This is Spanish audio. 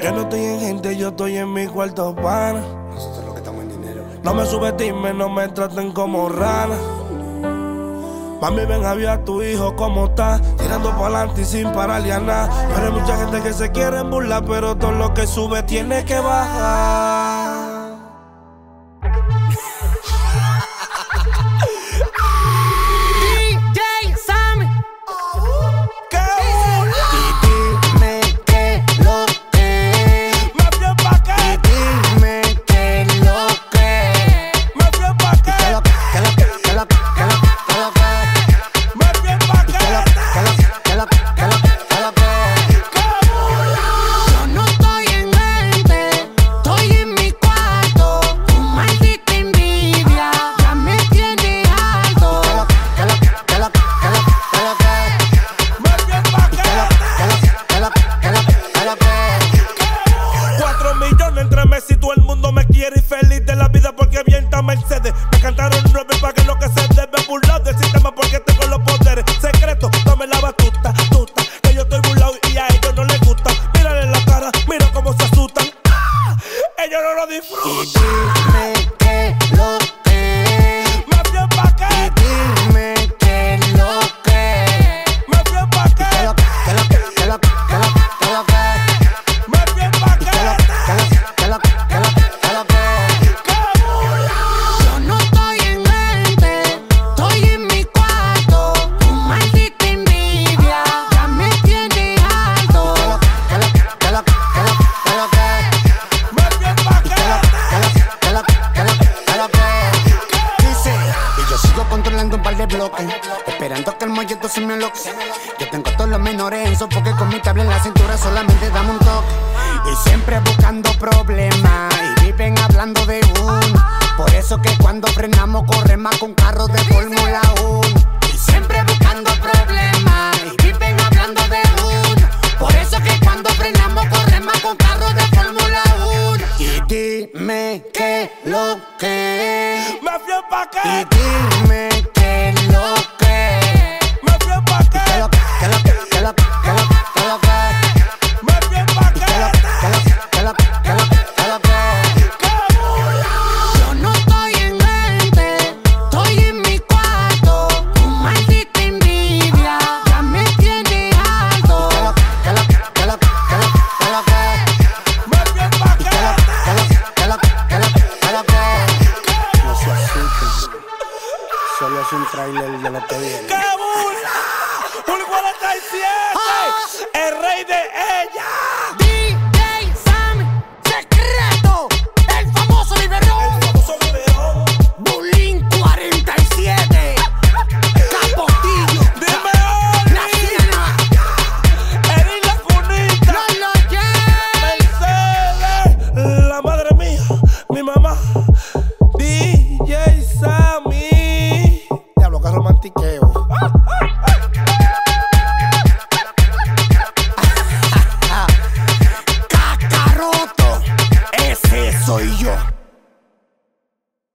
Yo no estoy en gente, yo estoy en mi cuarto pana. Nosotros lo que estamos en dinero. No me subestimen, no me traten como rana. Mami, ven a ver a tu hijo como está, tirando para adelante y sin pararle a nada. Pero hay mucha gente que se quiere burlar, pero todo lo que sube tiene que bajar. DJ Sammy. ¿Qué? Y dime qué lo que. ¿Me fui en pa' qué? Dime qué lo que. ¿Me fui en pa' qué? ¿Qué lo que? ¿Qué lo que? ¿Qué lo que? ¿Qué lo que? ¿Qué lo que? ¿Me fui en pa' qué? ¿Qué lo que? ¿Qué lo que? ¿Qué lo que? ¿Qué lo que? ¿Qué lo que? Yo no estoy en mente, estoy en mi cuarto. Tu maldita envidia ya me tiene alto. ¿Qué lo que? ¿Qué lo que? ¿Qué lo que? ¿Qué lo que? ¿Me fui en pa' qué? ¿Qué lo que? ¿Qué lo que? ¿Qué lo que? ¿Qué lo que? 4 millones entre meses y todo el mundo me quiere y feliz de la vida porque avienta Mercedes. Me cantaron 9 para que lo que se debe burlar del sistema porque tengo los poderes secretos. Dame la batuta, tuta, que yo estoy burlado y a ellos no les gusta. Mírale la cara, mira cómo se asustan. ¡Ah! Ellos no lo Y disfrutan. dime qué lo que. Me fui en pa' qué, Dime qué lo que. me fui en pa' qué, ¿Qué lo que? ¿Qué lo que? ¿Qué lo que? ¿Qué lo que? ¿Qué lo que? me fui en pa' qué. ¿Qué lo que? ¿Qué lo que? ¿Qué lo que? ¿Qué lo que? Yo no estoy en mente, estoy en mi cuarto. Tu maldita envidia ya me tiene alto. ¿Qué lo que? ¿Qué lo que? ¿Qué lo que? ¿Qué lo que? Me fui en pa' qué. ¿Qué lo que? ¿Qué lo que? ¿Qué lo que? Dice, y yo sigo controlando un par de bloques, esperando que el molleto se me aloque. Yo tengo todos los menores en sofoque con mi tabla en la cintura, solamente dame un toque. Y siempre buscando problemas, y viven hablando de uno. Por eso que cuando frenamos corre más con carros de Fórmula 1. Y siempre buscando problemas, y viven hablando de uno. Por eso que cuando frenamos corre más con carros de Fórmula 1. Y dime qué lo que. Me fui en pa' Y qué. dime